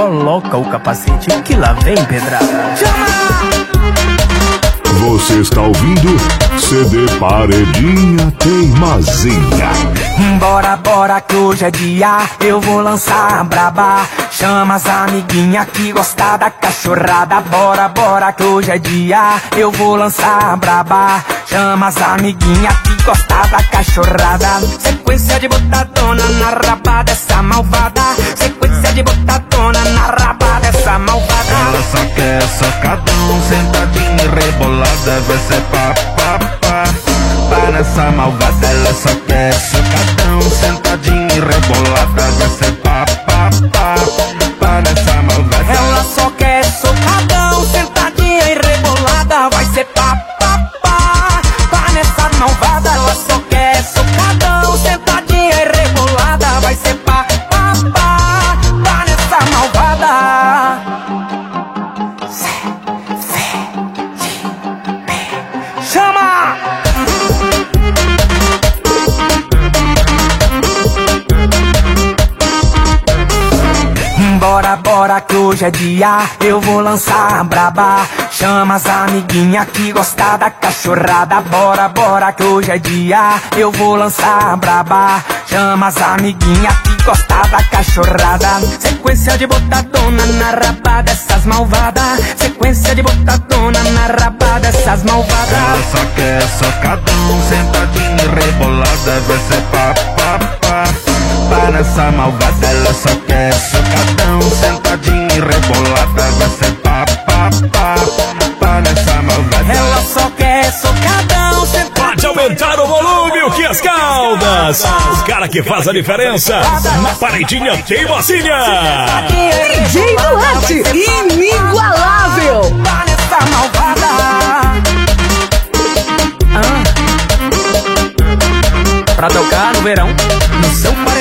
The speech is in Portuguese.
coloca o capacete que lá vem pedrada. Você está ouvindo CD Paredinha Teimosinha. Bora, bora que hoje é dia, eu vou lançar a braba. Chama as amiguinhas que gostam da cachorrada. Bora, bora que hoje é dia, eu vou lançar a braba. Chama as amiguinhas que gostam da cachorrada. Sequência de botadona na raba dessa malvada. Sequência de botadona na raba dessa malvada. Ela só quer socadão, sentadinha e rebolada. Vai ser pá, pá, pá. Pá nessa malvada. Ela só quer socadão, sentadinha e rebolada. Vai ser pá, pá, pá. Pá nessa malvada. Ela só quer socadão, sentadinha e rebolada. Vai ser pá, pá, pá. Pá nessa malvada. Ela só quer socadão, sentadinha e rebolada. Vai ser pá, pá, pá. Pá nessa malvada. Chama! Bora, bora que hoje é dia, eu vou lançar a braba. Chama as amiguinhas que gostam da cachorrada. Bora, bora que hoje é dia, eu vou lançar a braba. Chama as amiguinhas que gostam da cachorrada. Sequência de botadona na raba dessas malvadas. Sequência de botadona na raba dessas malvadas. Ela só quer socadão, sentadinha e rebolada. Vai ser pá, pá, pá. Pá nessa malvada. Ela só quer socadão, sentadinha e rebolada. Vai ser pá, pá, pá. Pá nessa malvada. Ela só quer socadão, sentadinha. Pode aumentar o volume, o que as caldas. Os cara que faz a diferença na Paredinha Teimosinha. DJ Duarte, inigualável. Pá nessa malvada. Pra tocar no verão, no seu